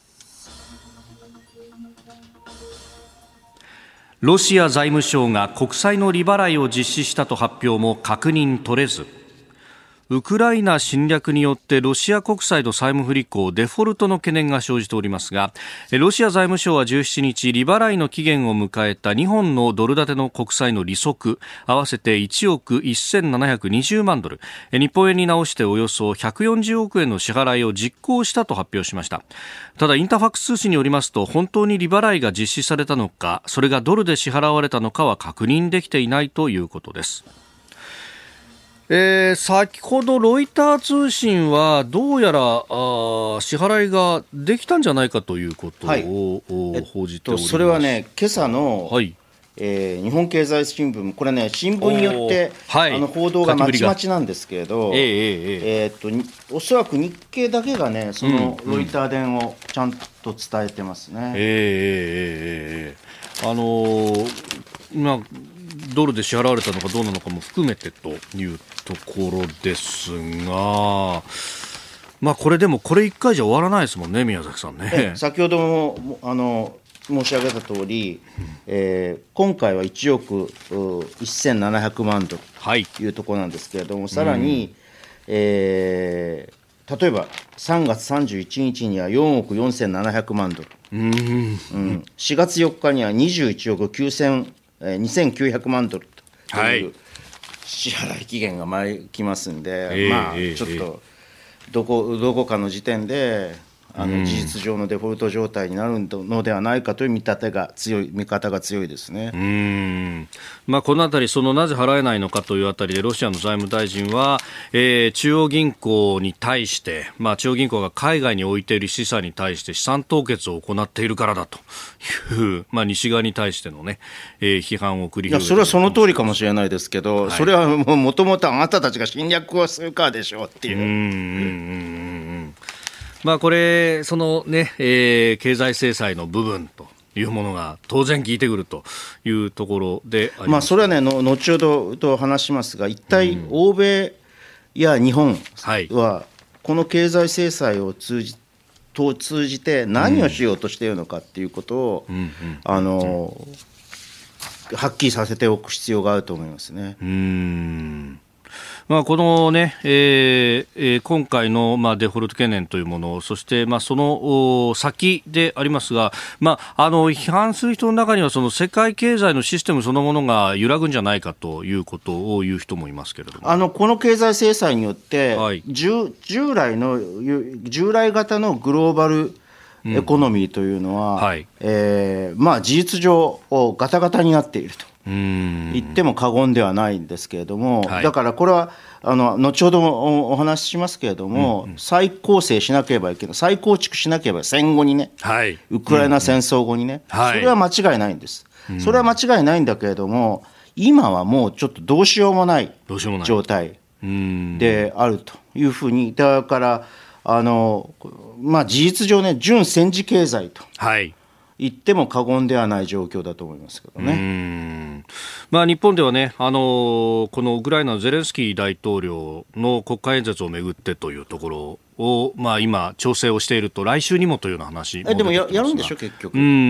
ロシア財務省が国債の利払いを実施したと発表も確認取れず、ウクライナ侵略によってロシア国債の債務不履行デフォルトの懸念が生じておりますが、ロシア財務省はじゅうしちにち利払いの期限を迎えたにほんのドル建ての国債の利息合わせていちおくせんななひゃくにじゅうまんドル、日本円に直しておよそひゃくよんじゅうおくえんの支払いを実行したと発表しました。ただインタファックス通信によりますと、本当に利払いが実施されたのか、それがドルで支払われたのかは確認できていないということです。えー、先ほどロイター通信はどうやらあ支払いができたんじゃないかということを、はい、報じております。 それはね、今朝の、はい、えー、日本経済新聞、これね新聞によって、はい、あの報道がまちまちなんですけれど、えーえーえー、っとおそらく日経だけがねそのロイター電をちゃんと伝えてますね。うんうん、えーえーえー、あのー、まあドルで支払われたのかどうなのかも含めてというところですが、まあ、これでもこれいっかいじゃ終わらないですもんね、宮崎さんね。 先ほどもあの申し上げた通り、うん、えー、今回はいちおくせんななひゃくまんドルというところなんですけれども、はい、さらに、うん、えー、例えばさんがつさんじゅういちにちにはよんおくよんせんななひゃくまんドル、うんうん、しがつよっかにはにじゅういちおくきゅうせんにせんきゅうひゃくまんドルという支払い期限が前来ますんで、はい、まあちょっとどこ、どこかの時点であの事実上のデフォルト状態になるのではないかという見立てが強い見方が強いですね。 うーん、まあ、このあたりそのなぜ払えないのかというあたりでロシアの財務大臣は、えー、中央銀行に対して、まあ、中央銀行が海外に置いている資産に対して資産凍結を行っているからだという、まあ、西側に対しての、ね、えー、批判を繰り広げている。いやそれはその通りかもしれないですけど、はい、それはもともとあなたたちが侵略をするからでしょうっていう。うーんうんうんまあ、これその、ねえー、経済制裁の部分というものが当然効いてくるというところであります、 まあ、それはねの後ほどと話しますが、一体欧米や日本はこの経済制裁を通じと通じて何をしようとしているのかということを、うん、あのはっきりさせておく必要があると思いますね。 うーんまあ、このね、えーえー、今回の、まあ、デフォルト懸念というもの、そして、まあ、その先でありますが、まあ、あの批判する人の中にはその世界経済のシステムそのものが揺らぐんじゃないかということを言う人もいますけれども、 あのこの経済制裁によって、はい、従, 従来の従来型のグローバルエコノミーというのは、うんはい、えーまあ、事実上ガタガタになっていると。 言っても過言ではないんですけれども、はい、だからこれはあの後ほどもお話ししますけれども、うんうん、再構成しなければいけない、再構築しなければ戦後にね、はい、ウクライナ戦争後にね、うんうん、それは間違いないんです、はい、それは間違いないんだけれども、今はもうちょっとどうしようもない状態であるというふうに、だからあの、まあ、事実上ね、準戦時経済と、はい言っても過言ではない状況だと思いますけどね。うーん、 まあ、日本ではね、あのこのウクライナのゼレンスキー大統領の国会演説をめぐってというところを、まあ、今調整をしていると、来週にもというような話も出てきてますが、 えでも や, やるんでしょ結局。 うんうんうん、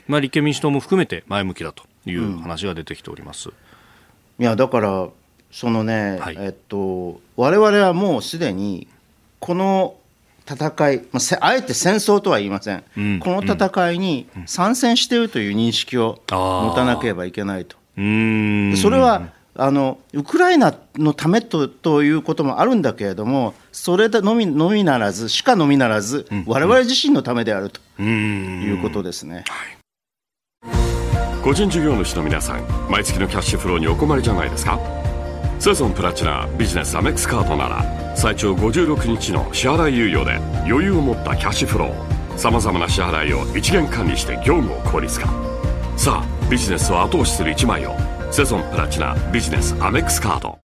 まあ、立憲民主党も含めて前向きだという話が出てきております、うん、 いやだからそのね、はい、えっと、我々はもうすでにこの戦い、あえて戦争とは言いません、うん、この戦いに参戦しているという認識を持たなければいけないと。うーん、それはあのウクライナのため と, ということもあるんだけれども、それの み, のみならずしかのみならず、うん、我々自身のためであるということですね。 はい、個人事業主の皆さん、毎月のキャッシュフローにお困りじゃないですか。セゾンプラチナビジネスアメックスカードなら最長ごじゅうろくにちの支払い猶予で余裕を持ったキャッシュフロー、さまざまな支払いを一元管理して業務を効率化。さあビジネスを後押しする一枚を、セゾンプラチナビジネスアメックスカード。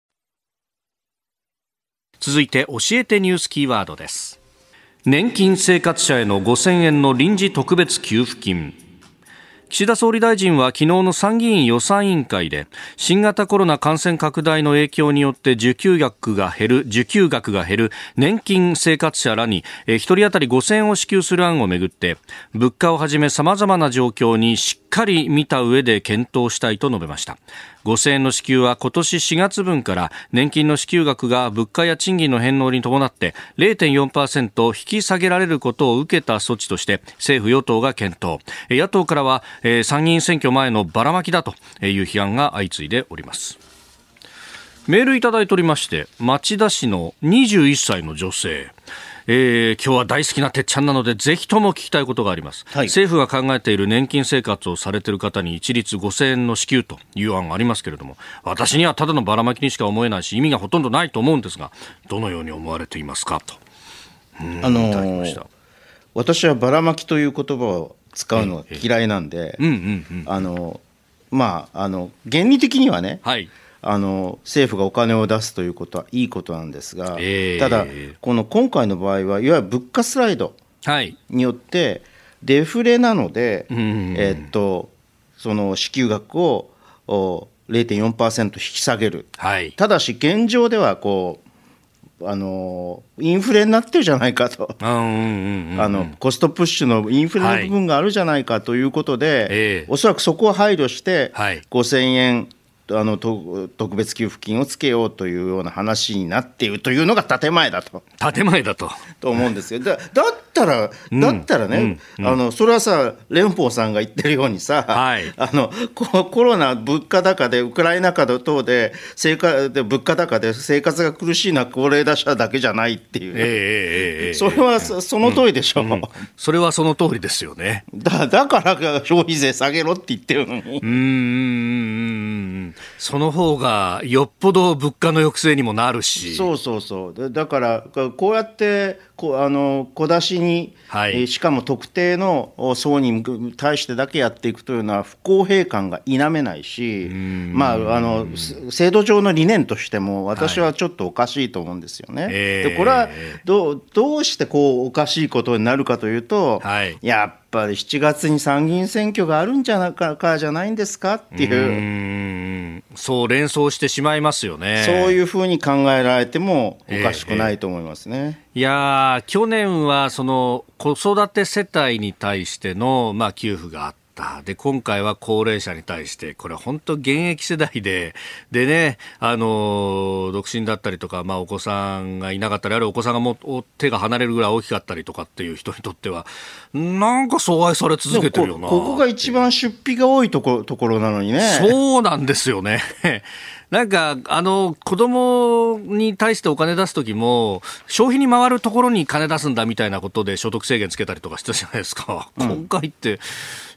続いて教えてニュースキーワードです。年金生活者へのごせんえんの臨時特別給付金。岸田総理大臣は昨日の参議院予算委員会で、新型コロナ感染拡大の影響によって受給額が減る受給額が減る年金生活者らにひとり当たりごせんえんを支給する案をめぐって、物価をはじめ様々な状況にしっかり見た上で検討したいと述べました。ごせんえんの支給は今年しがつ分から年金の支給額が物価や賃金の変動に伴って れいてんよんパーセント 引き下げられることを受けた措置として政府与党が検討。野党からは参議院選挙前のばらまきだという批判が相次いでおります。メールいただいておりまして、町田市のにじゅういっさいの女性、えー、今日は大好きなてっちゃんなのでぜひとも聞きたいことがあります、はい、政府が考えている年金生活をされている方に一律ごせんえんの支給という案がありますけれども、私にはただのばらまきにしか思えないし意味がほとんどないと思うんですが、どのように思われていますかと。 あのー、私はばらまきという言葉を使うのが嫌いなんで、あのまああの原理的にはね、はい、あの政府がお金を出すということはいいことなんですが、えー、ただこの今回の場合はいわゆる物価スライドによってデフレなので、はい、えー、っとその支給額を れいてんよんパーセント 引き下げる、はい、ただし現状ではこうあのインフレになってるじゃないかと、あのコストプッシュのインフレの部分があるじゃないかということで、はい、えー、おそらくそこを配慮してごせんえんあの特別給付金をつけようというような話になっているというのが建前だと建前だとと思うんですよ。だ, だったらだったらね、うんうん、あのそれはさ蓮舫さんが言ってるようにさ、はい、あのコロナ物価高でウクライナ禍等で生活で物価高で生活が苦しいのは高齢者だけじゃないっていう、えーえー、それは そ, その通りでしょ、うんうん、 それはその通りですよね。 だ, だから消費税下げろって言ってるのに、うーん、その方がよっぽど物価の抑制にもなるし、 そうそうそう、だからこうやってこあの小出しに、はい、しかも特定の層に対してだけやっていくというのは不公平感が否めないし、まあ、あの制度上の理念としても私はちょっとおかしいと思うんですよね、はい、でこれは ど, どうしてこうおかしいことになるかというと、はい、やっぱりしちがつに参議院選挙があるんじゃないかじゃないんですかっていう、うーん、そう連想してしまいますよね。 そういうふうに考えられてもおかしくないと思いますね、えーえー、 いや去年はその子育て世帯に対しての、まあ、給付があった。で今回は高齢者に対して、これ本当現役世代ででね、あの独身だったりとか、まあ、お子さんがいなかったり、あるいはお子さんがも手が離れるぐらい大きかったりとかっていう人にとってはなんか阻害され続けてるよな。 こ, ここが一番出費が多いところ、ところなのにね。 そうなんですよねなんかあの子供に対してお金出すときも消費に回るところに金出すんだみたいなことで所得制限つけたりとかしたじゃないですか、うん、今回って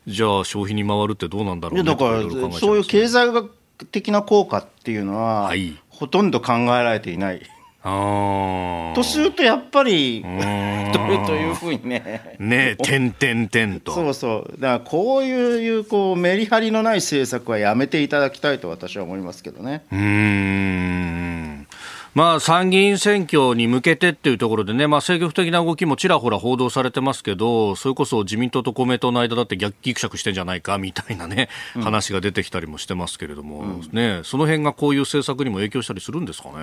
じゃあ消費に回るってどうなんだろうね。 だからそういう経済学的な効果っていうのは、はい、ほとんど考えられていない。あとするとやっぱりというふうにねね点点点とそうそうだからこういう、こうメリハリのない政策はやめていただきたいと私は思いますけどね。 うーんまあ、参議院選挙に向けてっていうところでね、まあ、積極的な動きもちらほら報道されてますけど、それこそ自民党と公明党の間だって逆ギクシャクしてんじゃないかみたいなね、うん、話が出てきたりもしてますけれども、うんね、その辺がこういう政策にも影響したりするんですかね。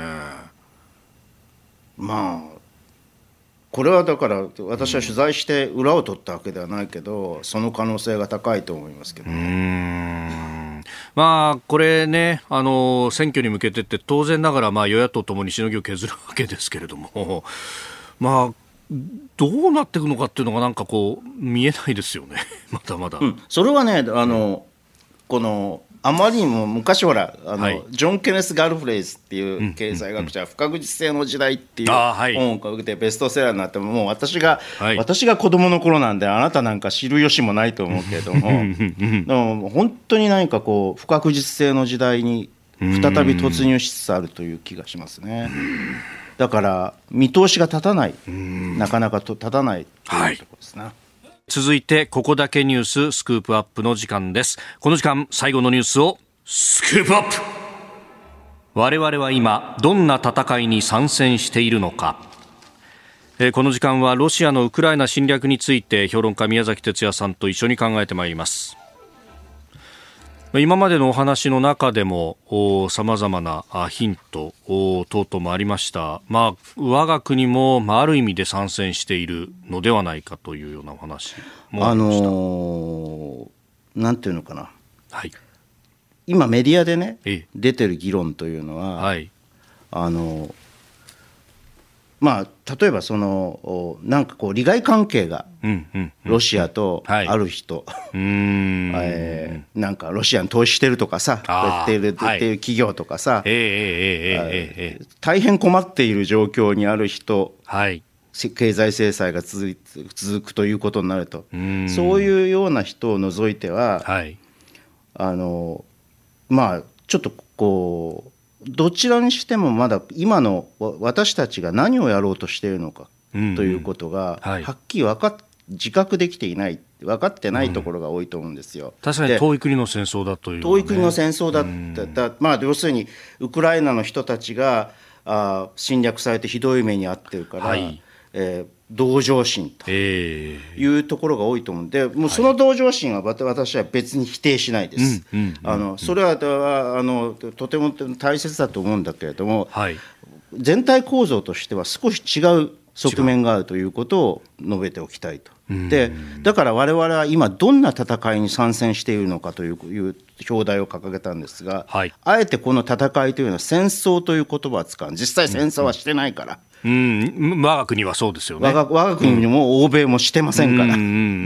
まあこれはだから私は取材して裏を取ったわけではないけど、その可能性が高いと思いますけど、ね、うーんまあこれね、あの選挙に向けてって当然ながらまあ与野党ともにしのぎを削るわけですけれども、まあどうなっていくのかっていうのがなんかこう見えないですよねまだまだ、 うん、それはねあのこのあまりにも昔ほらあの、はい、ジョン・ケネス・ガルフレイズっていう経済学者、うんうんうん、不確実性の時代っていう本を書いてベストセラーになっても、もう私が、はい、私が子供の頃なんであなたなんか知る由もないと思うけれどもでも本当に何かこう不確実性の時代に再び突入しつつあるという気がしますね。だから見通しが立たない、なかなかと立たないというところですね。はい、 続いてここだけニューススクープアップの時間です。この時間最後のニュースをスクープアップ。我々は今どんな戦いに参戦しているのか。えー、この時間はロシアのウクライナ侵略について評論家宮崎哲也さんと一緒に考えてまいります。今までのお話の中でも様々なヒント等々もありました。まあ、我が国も、まあ、ある意味で参戦しているのではないかというようなお話もありました。あのー、なんていうのかな、 はい、 今メディアでね出てる議論というのは、はい、あのまあ、例えばそのなんかこう利害関係がロシアとある人、えー、なんかロシアに投資してるとかさ、やってるっていう企業とかさ、大変困っている状況にある人、はい、経済制裁が続い続くということになると、そういうような人を除いては、はい、あのまあちょっとこうどちらにしてもまだ今の私たちが何をやろうとしているのかということがはっきり分かっ自覚できていない、分かってないところが多いと思うんですよ。 確かに遠い国の戦争だという、ね、 遠い国の戦争だった、まあ、要するにウクライナの人たちがあ侵略されてひどい目に遭ってるから、はい、えー、同情心というところが多いと思うんで、もうその同情心は私は別に否定しないです。それはあのとても大切だと思うんだけれども、はい、全体構造としては少し違う側面があるということを述べておきたいと。でだから我々は今どんな戦いに参戦しているのかという、いう表題を掲げたんですが、はい、あえてこの戦いというのは戦争という言葉は使う。実際戦争はしてないから、 うん、我が国はそうですよね。 我が、我が国も欧米もしてませんから、うん、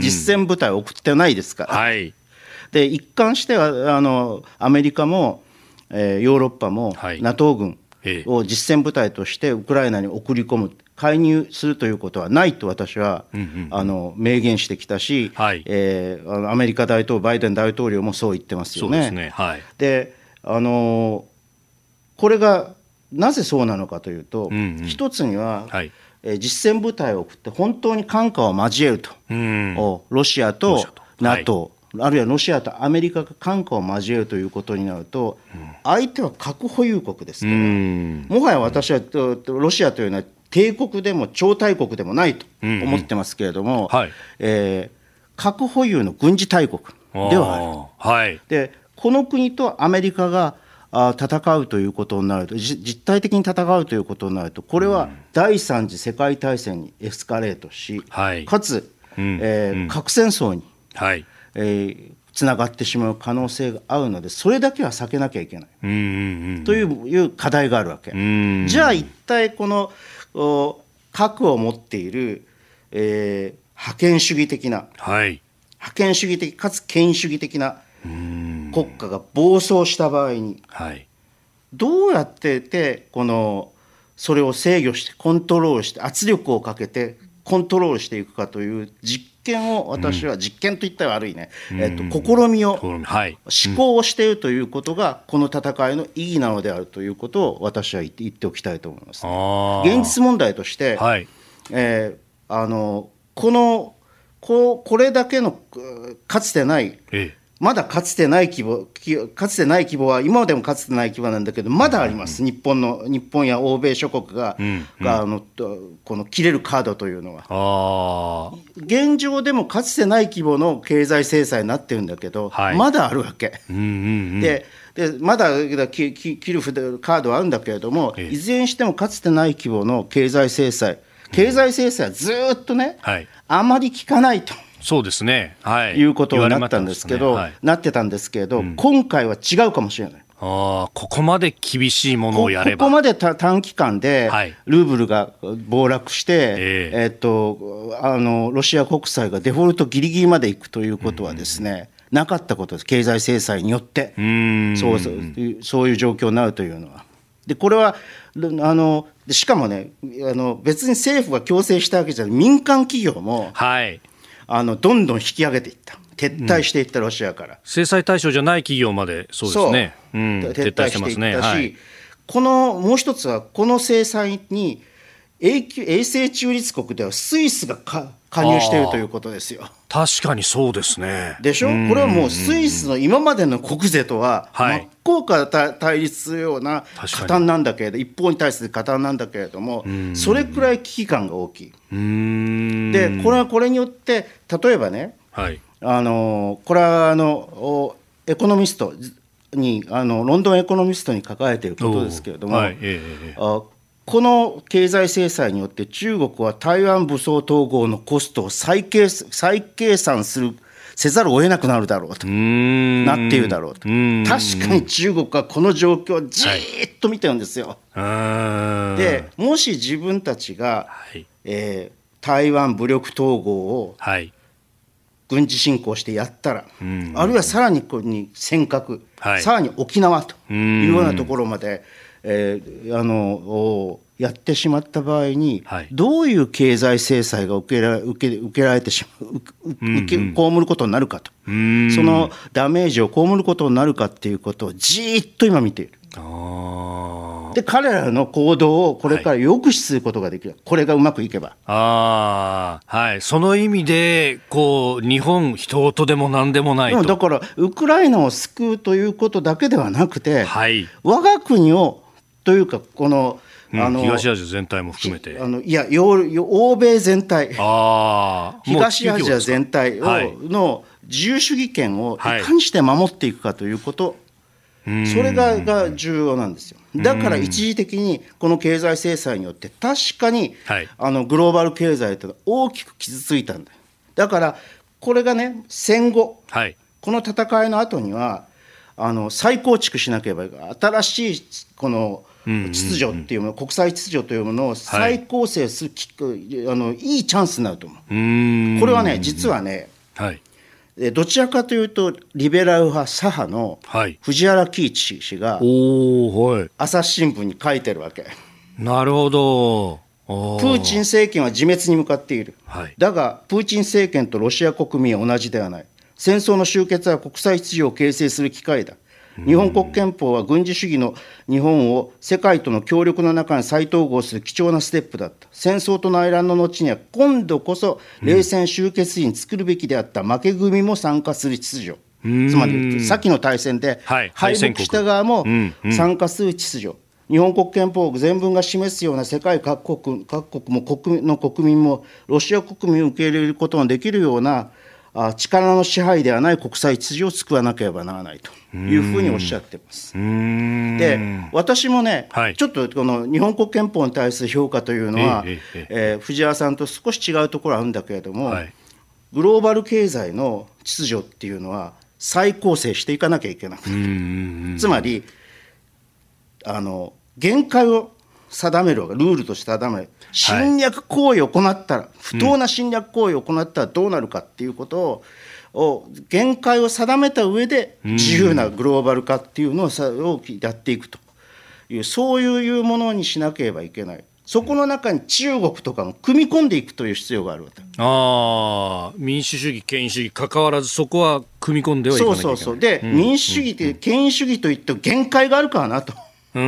実戦部隊を送ってないですから、はい、で一貫してはあのアメリカも、えー、ヨーロッパも、はい、NATO 軍を実戦部隊としてウクライナに送り込む、介入するということはないと私は、うんうんうん、あの明言してきたし、はい、えー、あのアメリカ大統領バイデン大統領もそう言ってますよね。そうですね、はい、であのこれがなぜそうなのかというと、うんうん、一つには、はい、えー、実戦部隊を送って本当に艦下を交えると、うん、ロシアと NATO、はい、あるいはロシアとアメリカが艦下を交えるということになると、うん、相手は核保有国ですから、うん、もはや私はロシアというのは帝国でも超大国でもないと思ってますけれども、うんうん、はい、えー、核保有の軍事大国ではあると、はい、でこの国とアメリカがあ戦うということになると、実体的に戦うということになると、これは第三次世界大戦にエスカレートし、はい、かつ、うん、えーうん、核戦争に、はい、えー、つながってしまう可能性があるので、それだけは避けなきゃいけない、うんうんうん、という、いう課題があるわけ、うんうん、じゃあ一体この核を持っている、えー、覇権主義的な、はい、覇権主義的かつ権威主義的な国家が暴走した場合に、はい、どうやっててこのそれを制御してコントロールして圧力をかけてコントロールしていくかという実験を私は、うん、実験といったら悪いね、えー、と試みを、はい、思考をしているということがこの戦いの意義なのであるということを私は言って、言っておきたいと思います、ね、現実問題として、はい、えー、あのこの こ, これだけのかつてない、ええ、まだかつてない規模、かつてない規模は今でもかつてない規模なんだけどまだあります、うん、日本の日本や欧米諸国が、うんうん、があのこの切れるカードというのはあ現状でもかつてない規模の経済制裁になってるんだけど、はい、まだあるわけ、うんうんうん、で, でまだ切るカードはあるんだけれども、ええ、いずれにしてもかつてない規模の経済制裁経済制裁はずっとね、はい、あまり効かないとそうですね、はい、 いうことになったんですけど、ねはい、なってたんですけど、うん、今回は違うかもしれない。 あここまで厳しいものをやればこ, ここまで短期間でルーブルが暴落して、はいえーえー、っとあのロシア国債がデフォルトギリギリまでいくということはですね、うん、なかったことです。経済制裁によってうんそうそう、そういう状況になるというのは。でこれはあのしかもねあの別に政府が強制したわけじゃない民間企業も、はい、あのどんどん引き上げていった撤退していった、うん、ロシアから制裁対象じゃない企業までそうですね、うん、 撤退していったし、はい、このもう一つはこの制裁に永久永世中立国ではスイスがか加入しているということですよ。 確かにそうですね。 でしょ、これはもうスイスの今までの国税とは真っ向から対立するような加担なんだけれど、一方に対する加担なんだけれども、それくらい危機感が大きい。うーんでこれはこれによって例えばね、はい、あのこれはあのエコノミストにあのロンドンエコノミストに書かれていることですけれども、はいええ、あこの経済制裁によって中国は台湾武装統合のコストを再計、再計算するせざるを得なくなるだろうとなっているだろうと。確かに中国はこの状況をじーっと見てるんですよ、はい、でもし自分たちが、はいえー、台湾武力統合を軍事侵攻してやったら、はい、あるいはさらにここに尖閣、はい、さらに沖縄というようなところまでえー、あのやってしまった場合に、はい、どういう経済制裁が受けられ、受け、受けられてしまう、受け、被ることになるかと、そのダメージを被ることになるかっていうことをじーっと今見ている。あで彼らの行動をこれから抑止することができる、はい、これがうまくいけば。 あ、はい、その意味でこう日本人とでも何でもないと。 だからウクライナを救うということだけではなくて、はい、我が国をというかこの、 うん、あの東アジア全体も含めてあのいや欧米全体あ東アジア全体を、はい、の自由主義権をいかにして守っていくかということ、はい、それ が, が重要なんですよ。だから一時的にこの経済制裁によって確かに、はい、あのグローバル経済というのは大きく傷ついたんだよ。だからこれがね戦後、はい、この戦いの後にはあの再構築しなければいけない。新しいこの秩序っていうもの、国際秩序というものを再構成する、はい、あのいいチャンスになると思う。うーんこれはね実はね、はい、どちらかというとリベラル派左派の藤原喜一氏が朝日新聞に書いてるわけ。 なるほど。 プーチン政権は自滅に向かっている、はい、だがプーチン政権とロシア国民は同じではない。戦争の終結は国際秩序を形成する機会だ。日本国憲法は軍事主義の日本を世界との協力の中に再統合する貴重なステップだった。戦争と内乱の後には今度こそ冷戦終結時に作るべきであった負け組も参加する秩序、つまり先の大戦で敗北した側も参加する秩序、日本国憲法全文が示すような世界各国、各国も国の国民もロシア国民を受け入れることのできるような力の支配ではない国際秩序を作らなければならないというふうにおっしゃっています。うーんで私もね、はい、ちょっとこの日本国憲法に対する評価というのは、えええー、藤原さんと少し違うところあるんだけれども、はい、グローバル経済の秩序っていうのは再構成していかなきゃいけなくなる。つまりあの限界を定めるわけ、ルールとして定める。侵略行為を行ったら、はい、不当な侵略行為を行ったらどうなるかっていうことを、うん、を限界を定めた上で自由なグローバル化っていうのをやっていくという、そういうものにしなければいけない。 そこの中に中国とかも組み込んでいくという必要があるわけ。 あ民主主義権威主義関わらずそこは組み込んではいかなきゃいけない。 そうそうそうで、うん、民主主義って権威主義といって限界があるからなと、 うん、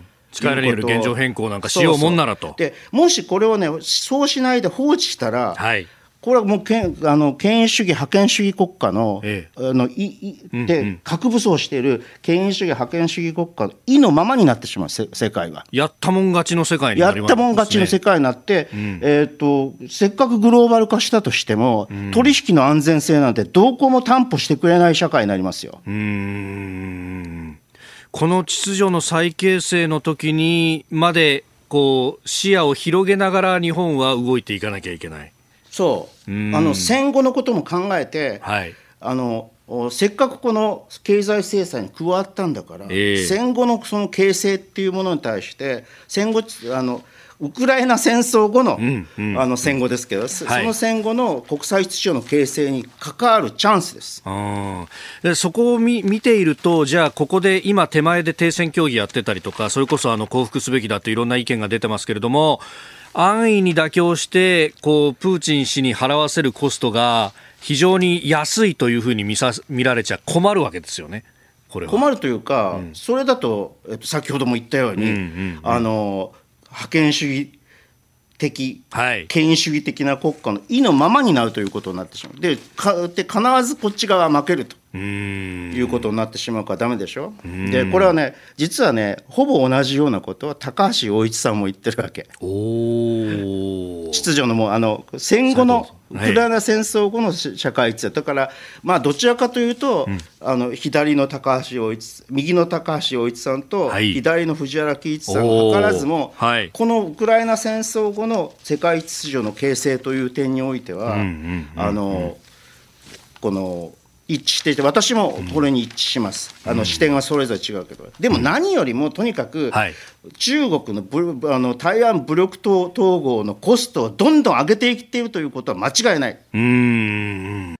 力による現状変更なんかしようもんならと。 そうそうでもしこれをねそうしないで放置したら、はい、これはもう権あの権威主義覇権主義国家の、ええ、あのいいで、うんうん、核武装している権威主義覇権主義国家の意のままになってしまう世界がやったもん勝ちの世界になりますね。 やったもん勝ちの世界になって、うんえー、とせっかくグローバル化したとしても、うん、取引の安全性なんてどこも担保してくれない社会になりますよ。 うーんこの秩序の再形成の時にまでこう視野を広げながら日本は動いていかなきゃいけない。 そうあの戦後のことも考えて、はい、あのせっかくこの経済制裁に加わったんだから、えー、戦後のその形成っていうものに対して戦後あのウクライナ戦争後 の,、うんうん、あの戦後ですけど、はい、その戦後の国際秩序の形成に関わるチャンスです。 あでそこを 見, 見ているとじゃあここで今手前で停戦協議やってたりとかそれこそあの降伏すべきだといろんな意見が出てますけれども安易に妥協してこうプーチン氏に払わせるコストが非常に安いというふうに 見, さ見られちゃ困るわけですよね。これは困るというか、うん、それだと、えっと、先ほども言ったように、うんうんうん、あの覇権主義的、はい、権威主義的な国家の意のままになるということになってしまう。で、かで必ずこっち側は負けるということになってしまうからダメでしょ。でこれはね実はねほぼ同じようなことは高橋陽一さんも言ってるわけ。お秩序のもうあの戦後のウクライナ戦争後の社会秩序だから、まあ、どちらかというと、うん、あの左の高橋陽一右の高橋陽一さんと、はい、左の藤原喜一さんが図らずも、はい、このウクライナ戦争後の世界秩序の形成という点においては、うんうんうんうん、あのこの一致していて私もこれに一致します、うん、あの視点はそれぞれ違うけどでも何よりもとにかく、はい、中国 の, ブあの台湾武力統合のコストをどんどん上げていっているということは間違いない。うーん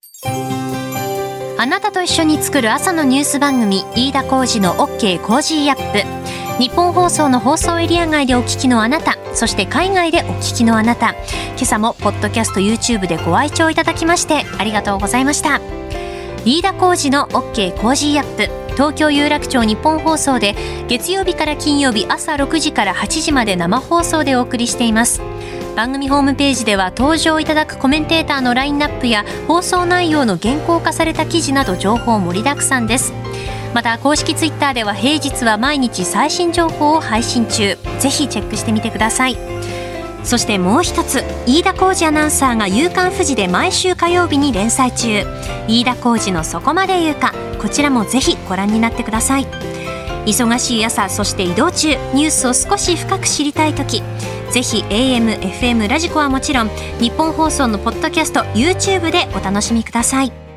あなたと一緒に作る朝のニュース番組飯田浩司の OK コージーアップ。日本放送の放送エリア外でお聞きのあなたそして海外でお聞きのあなた今朝もポッドキャスト YouTube でご愛聴いただきましてありがとうございました。飯田浩司の OK コージーアップ東京有楽町日本放送で月曜日から金曜日朝ろくじからはちじまで生放送でお送りしています。番組ホームページでは登場いただくコメンテーターのラインナップや放送内容の原稿化された記事など情報盛りだくさんです。また公式ツイッターでは平日は毎日最新情報を配信中ぜひチェックしてみてください。そしてもう一つ飯田浩司アナウンサーが夕刊フジで毎週火曜日に連載中飯田浩司のそこまで言うかこちらもぜひご覧になってください。忙しい朝そして移動中ニュースを少し深く知りたいときぜひ エーエム、エフエム ラジコはもちろん日本放送のポッドキャスト YouTube でお楽しみください。